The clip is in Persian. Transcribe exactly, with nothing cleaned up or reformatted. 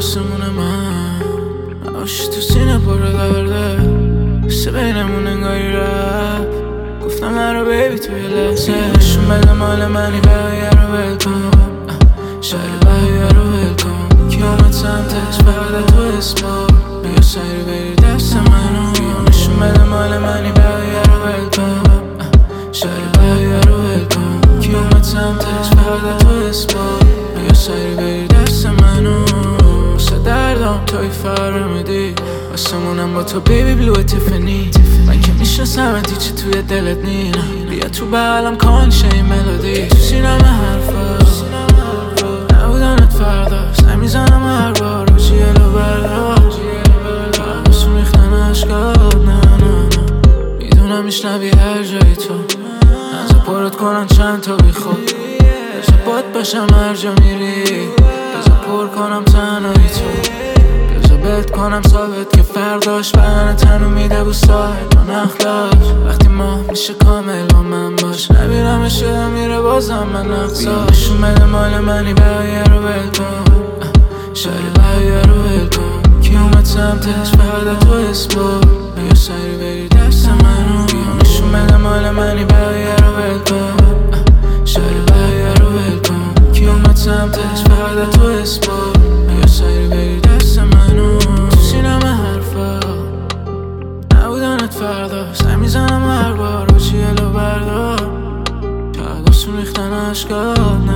آسمون من نباشی تو سینه پر درده حس بینمون انگاری رفت گفتم من رو بیبی توی لحظه نشون بده مال منی بقیه رو ول کن شهر بقیه رو ول کن کی اومد سمتش فقط تو اسما بیا سری بری دست منو نشون بده مال منی بقیه رو ول کن شهر بقیه رو ول کن کی اومد سمتش فقط تو اسما بیا سری بری دست منو واسه دردم توی فرمیدی واسمونم با تو بیبی بلو تیفنی من که میشناسمت هیچی توی دلت نی بیا تو بغلم کن شه این ملودی تو سینم حرفا نبودنت فردا سعی میزنم هر بار رو جیلو بردار بسون ریختن عشقات نه نه نه میدونم میشنوی هر جایی تو نزا پرت کنن چند تا بی خود بزا باد باشم هر جا میری بزا پر کنم تنهایی تو بزا بهت کنم ثابت که فرداش بدن تنو میده بو ساعت و نخلاش وقتی ماه میشه کامل با من باش نبیرم شده میره بازم من نقصاش نشون بده مال منی بقیه رو ول کن شهر بقیه رو ول کن کی اومد سمتش فقط تو اسما بیا سری بری دست منو نشون بده مال منی بقیه رو ول کن شهر بقیه رو ول کن کی اومد سمتش فقط تو اسما بیا سری بری دست منو تو سینم حرفا نبودنت فردا سعی میزنم هر بار رو جیلو بردار چقدر آسون ریختن عشقات